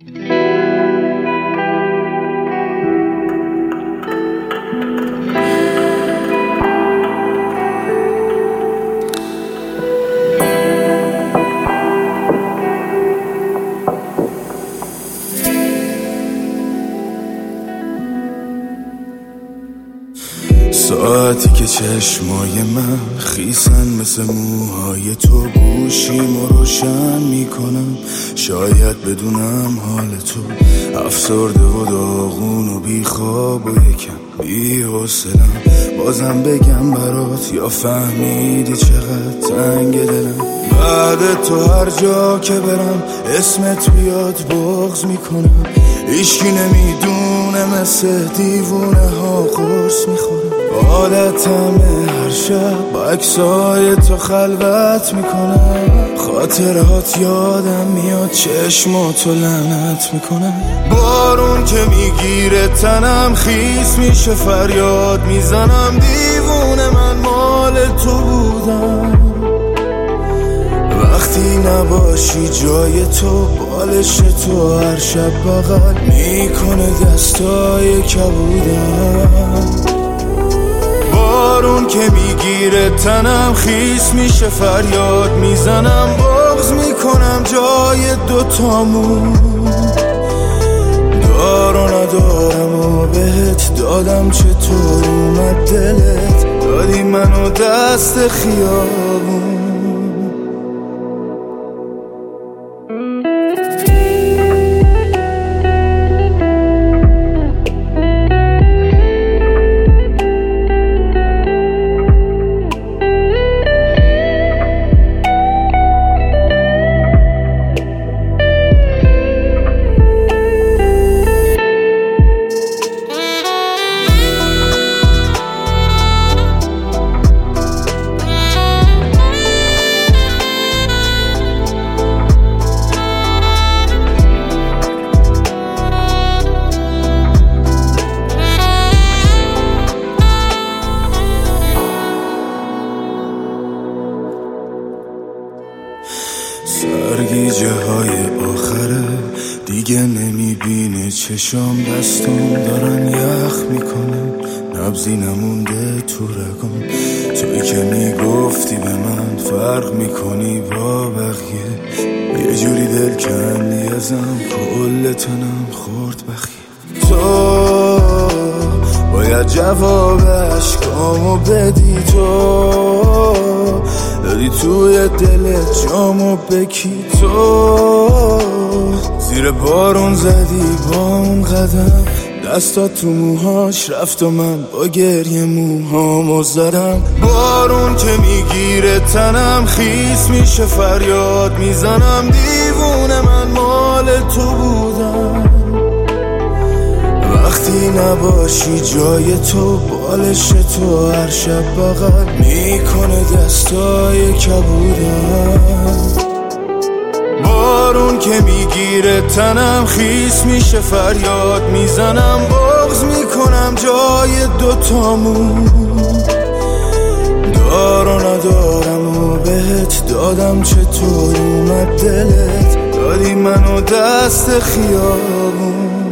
ساعتی که چشمای من خیسن مثل موهای تو، گوشیمو روشن میکنم شاید بدونم حال تو افسرده و داغون و بیخواب و یکم بی‌حوصله‌ام. بازم بگم برات یا فهمیدی چقدر تنگ دلم؟ بعد تو هر جا که برم اسمت بیاد بغض میکنم. هیچکی نمیدونه مثل دیوونه ها قرص میخورم. عادتمه هر شب با عکسای تو خلوت میکنم. خاطرات یادم میاد چشماتو لعنت میکنم. بارون که میگیره تنم خیس میشه فریاد میزنم. دیوونه من مال تو بودم. وقتی نباشی جای تو بالش تو هر شب بغل میکنه دستای کبودم. بارون که میگیره تنم خیس میشه فریاد میزنم. بغض میکنم جای دوتامون. دارو ندارم و بهت دادم چطور اومد دلت دادی منو دست خیابون. سرگیجه های آخره دیگه نمیبینه چشام. دستم دارن یخ میکنن نبضی نمونده تو رگام. توی که میگفتی به من فرق میکنی با بقیه. یه جوری دل کندی ازم کل تنم خورد بخیه. تو باید جواب عشقامو بدی. تو دادی توی دلت جامو بکی. تو زیر بارون زدی با اون قدم. دستات تو موهاش رفت و من با گریه موهامو زدم. بارون که میگیره تنم خیس میشه فریاد میزنم. دیوونه من مال تو بودم. وقتی نباشی جای تو بالش تو هر شب بغل میکنه دستای کبودم. بارون که میگیره تنم خیس میشه فریاد میزنم. بغض میکنم جای دوتامون. دارو ندارم و بهت دادم چطور اومد دلت دادی منو دست خیابون.